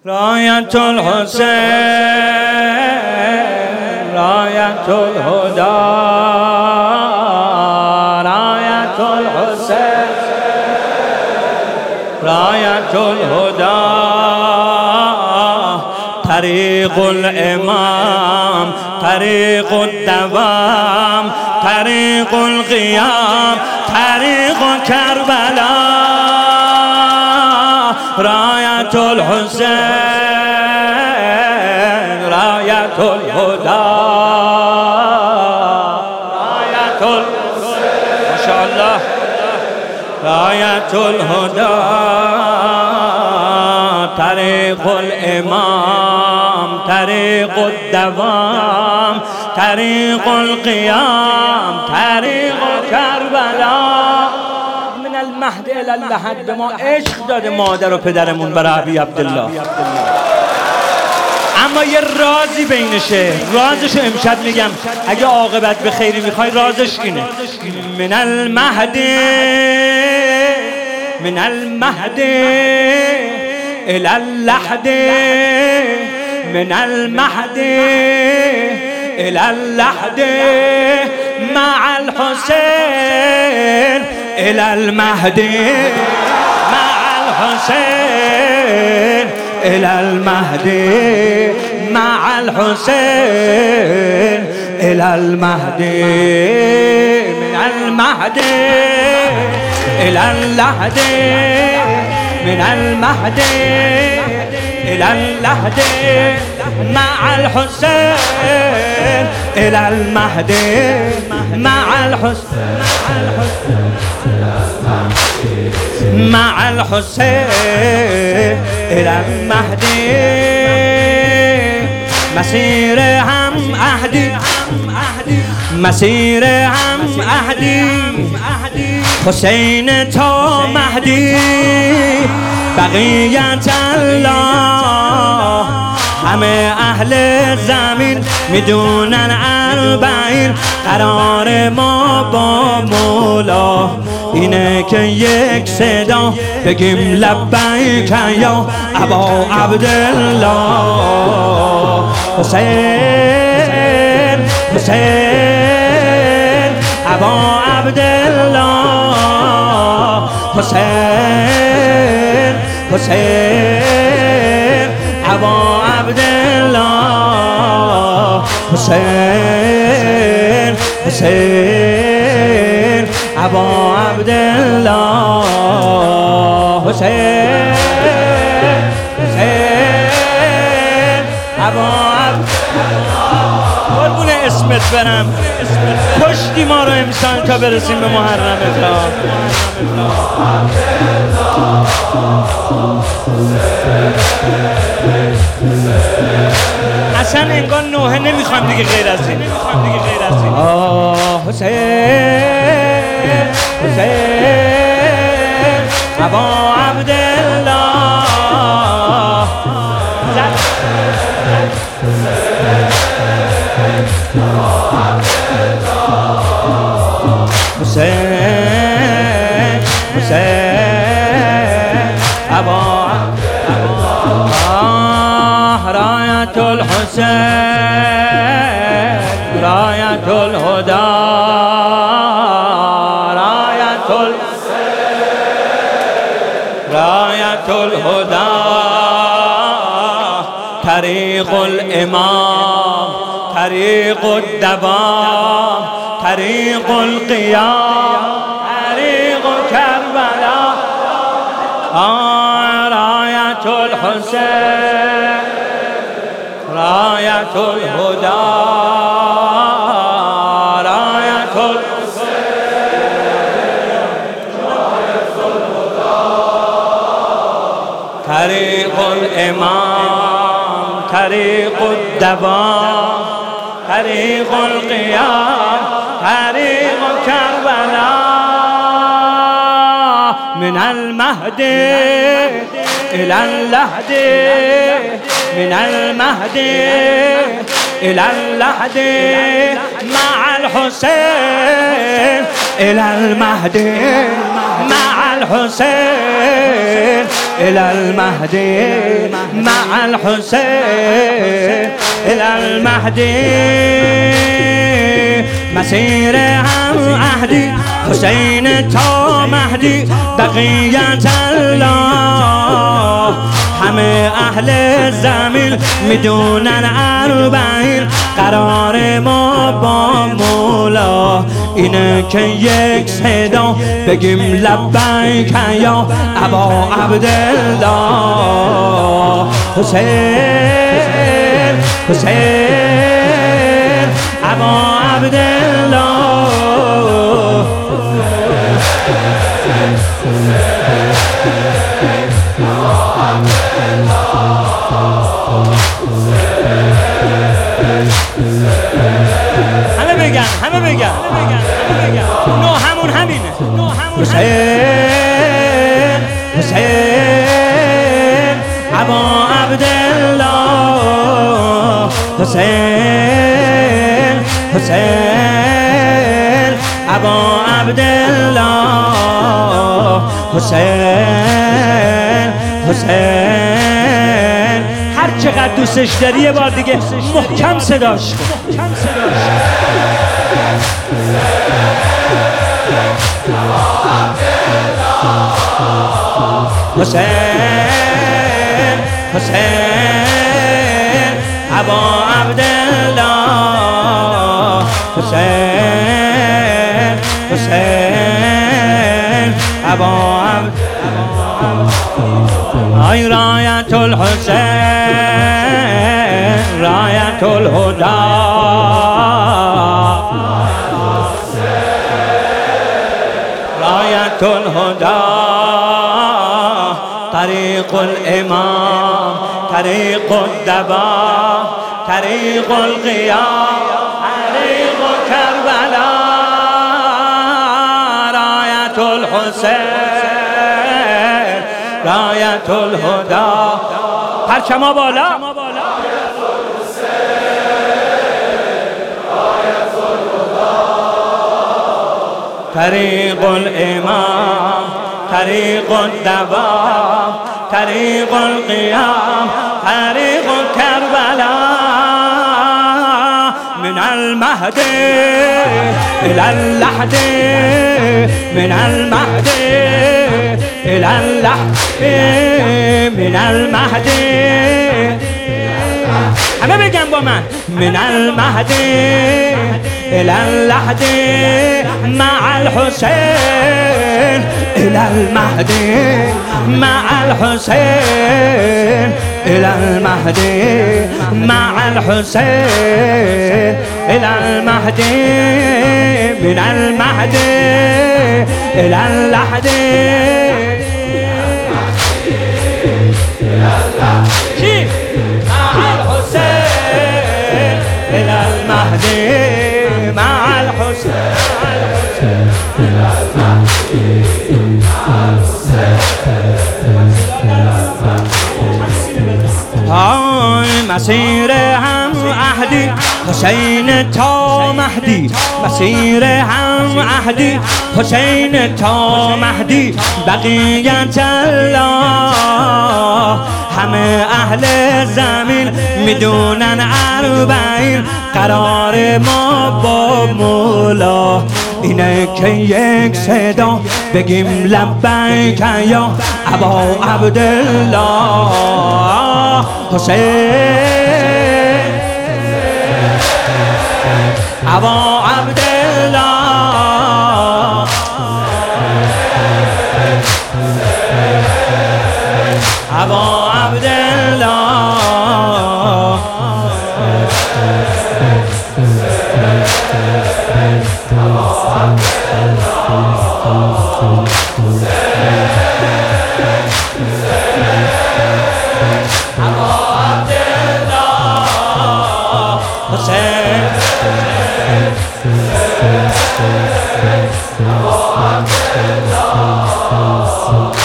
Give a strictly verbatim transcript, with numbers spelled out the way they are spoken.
رایت الحسین رایت الهدى رایت الحسین رایت الهدى طریق الامام طریق الدوام طریق القیام طریق کربلا رایت الحسین رایت الهدى رایت الحسین ماشاءالله رایت الهدى طریق الامام طریق الدوام طریق القیام طریق کربلا من المهد الی اللحد. ما عشق داده مادر و پدرمون برای ابی عبدالله، اما یه رازی بینشه، رازشو امشب میگم. اگه عاقبت به خیری میخوای رازش اینه: من المهد من المهد الی اللحد من المهد الی اللحد مع الحسین الی المهد مع الحسین الی المهد مع الحسین الی المهد من المهد الی اللحد من المهد الی اللحد مع الحسين إلى المهد مع الحسين مع الحسين إلى المهد مسير هم أهدي مسير هم أهدي حسين تو مهدي بقیت الله. همه اهل زمین میدونن اربعین قرار ما با مولا اینه که یک صدا بگیم لبیک یا ابا عبدالله. حسین حسین ابا عبدالله حسین حسین ابا عبدالله حسین حسین ابا عبدالله حسین حسین ابا عبدالله. قربون اسمت برم، کشتی ما رو امسان تا برسیم به محرم تا. اصلا انگار نوحه نمیخوام دیگه غیر از این. آه حسین حسین ابا عبدالله حسین حسین ابا رایت الحسین رایت الهدى رایت الحسین رایت الهدى طریق الامام طریق الدوام طریق القیام طریق کربلا رایت الحسین رایت الهدى رایت الهدى طریق الامام طریق الدوام طریق القیام طریق کربلا من المهد إلى اللحد من المهد إلى اللحد مع الحسين إلى المهد مع الحسين إلى المهد مع الحسين إلى المهد مسير هم عهدي حسين تا مهدی بقیت الله همه اهل زمین میدونن اربعین قرار ما با مولا اینه که یک صدا بگیم لبیک یا ابا عبدالله حسین حسین ابا عبدالله همه بگن همه بگن همه بگن نو همون همینه نو همون حسین حسین ابا عبدالله حسین حسین ابا عبدالله حسین حسین هر چقدر دوستش داری یه بار دیگه محکم صداش کن حسین حسین ابا عبدالله حسین حسین ابا عبدالله ای رایت الحسین رایت الهدى رایت الهدى طریق الامام طریق الدبا طریق القیام طریق کربلا رایت الحسین رایت الهدى پرچما بالا طریق الامام طریق الدوام طریق القیام طریق کربلا من المهد إلى اللحد من المهد إلى اللحد من المهد همه بگم با من من المهد إلى اللحد مع الحسين إلى المهد مع الحسين إلى المهد مع الحسين إلى المهد من المهد إلى اللحد مع الحسين إلى المهد مع الحسين های مسیر هم عهدی حسین تا مهدی مسیر هم عهدی حسین تا مهدی بقیت الله همه اهل زمین میدونن اربعین قرار ما با مولا اینه که یک صدا بگیم لبیک یا ابا عبدالله حسین ابا عبدالله ابا عبدالله حسین